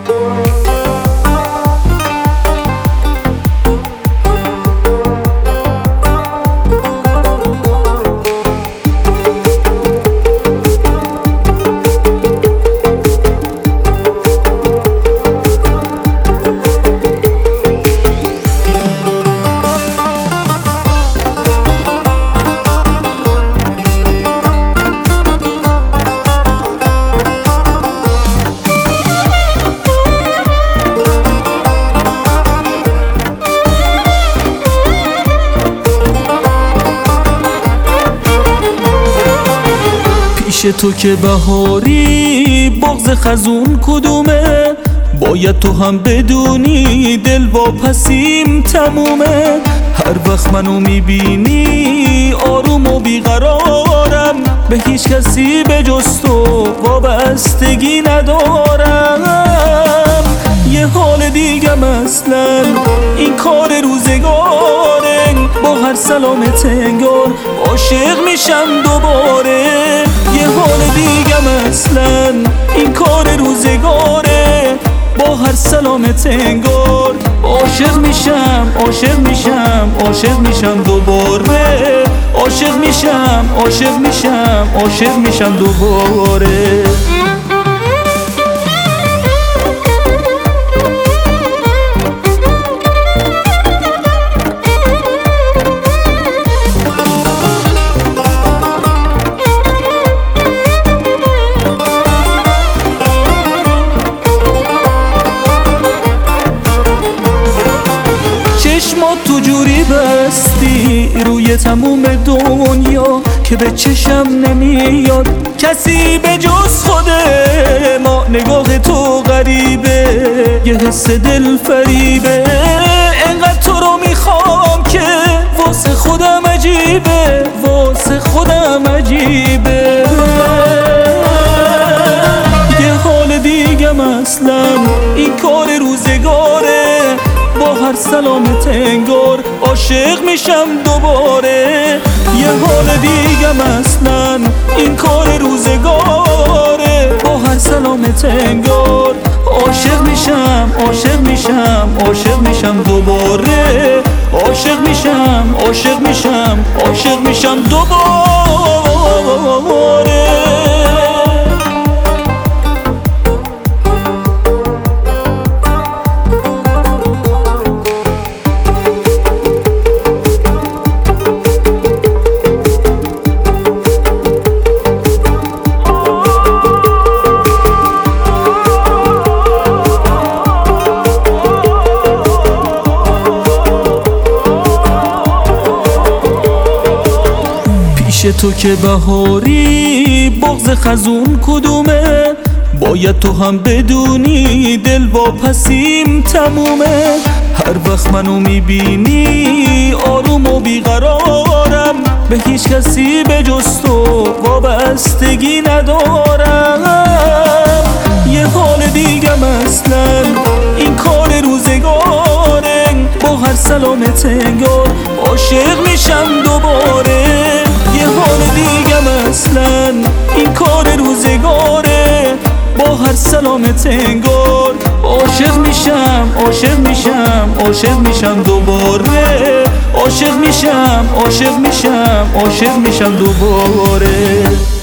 پیش تو که بهاری بغض خزون کدومه؟ باید تو هم بدونی دل واپسیم تمومه. هر وقت منو میبینی آروم و بیقرارم، به هیچ کسی به جز تو وابستگی ندارم. یه حال دیگم اصلا این کار روزگاره، با هر سلامت انگار عاشق میشم دوباره. یه حال دیگم اصلا این کار روزگاره، با هر سلامت انگار عاشق میشم عاشق میشم عاشق میشم دوباره. عاشق میشم عاشق میشم عاشق میشم دوباره. چشمات تو جوری بستی روی تموم دنیا که به چشم نمیاد کسی به جز خود ما. نگاه تو غریبه، یه حس دل فریبه، انقدر تو رو میخوام که واسه خودم عجیبه، واسه خودم عجیبه. یه حال دیگم اصلا این کار روزگاره، با هر سلامت انگار عاشق میشم دوباره. یه حال دیگم اصلا این کار روزگاره، با هر سلامت انگار عاشق میشم عاشق میشم عاشق میشم دوباره. عاشق میشم عاشق میشم عاشق میشم دوباره. پیش تو که بهاری بغض خزون کدومه؟ باید تو هم بدونی دل واپسیم تمومه. هر وقت منو میبینی آروم و بیقرارم، به هیچ کسی به جز تو وابستگی ندارم. یه حال دیگم اصلا این کار روزگاره، با هر سلامت انگار عاشق میشم دوباره. یه حال دیگم اصلا این کار روزگاره، با هر سلامت انگار عاشق میشم عاشق میشم عاشق میشم دوباره. عاشق میشم عاشق میشم عاشق میشم دوباره.